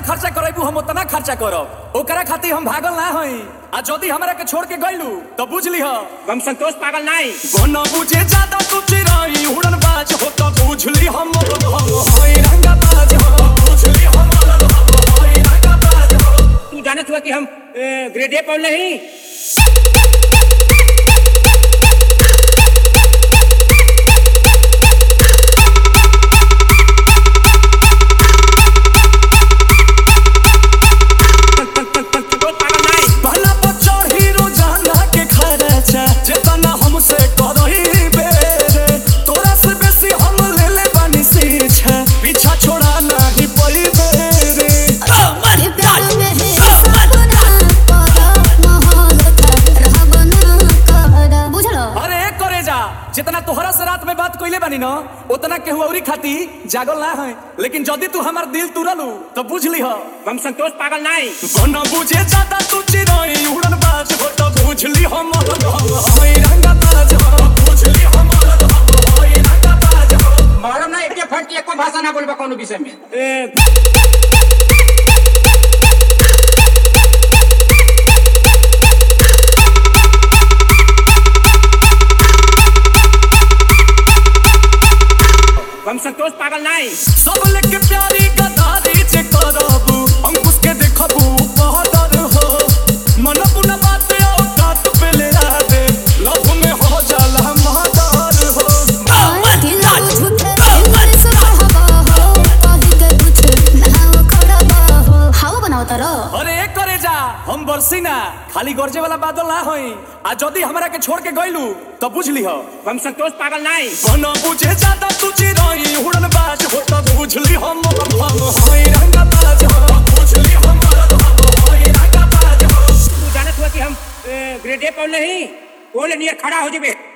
खर्चा करेबू हम उतना खर्चा करब। ओकरा खातिर हम भागल ना हई। आ जदी हमरा के छोड़ के गइलू तो बुझ लीह हम संतोष पागल नहीं। गोना बुझे ज्यादा तू चिराई उड़न बाज हो तो बुझ ली हम होई रंगा बाज हो बुझ ली हम होई रंगा बाज हो। तू जानत हुआ कि हम ग्रेड ए पढ़ नहीं। जितना तोहरा से रात में बात कइले बानी न उतना केहू औरी खाती जागल ना है। लेकिन जदी तू हमार दिल तुरलू तो बुझ लीह हम संतोष पागल नहीं। गोना बुझे ज्यादा तू चिराई उड़न बाज हो तो बुझ ली हम होई रंगा बाज हो बुझ ली हम होई रंगा बाज हो। मालूम ना एक फट के एको भाषा ना बोलबा कोनो विषय में। हम संतोष पागल नहीं। सब लेके प्यारी गदारी से करबू अंकुश के देखबू बहादुर हो मन पुना बात औकात पे ले आवे लव में हो जाला महदार हो। अरे करे जा हम बरसी ना खाली गरजे वाला बादल ना होई। आ जदी हमरा के छोड़ के गइलू तो बुझ लीह हम संतोष पागल नहीं। गोना बुझे ज्यादा तू चिराई उड़न बाज हो तो बुझ ली हम होई रंगा बाज हो बुझ ली हम होई रंगा बाज हो। तू जानत हुआ कि हम ग्रेड ए पढ़ नहीं। बोले नहीं खड़ा हो जेबे।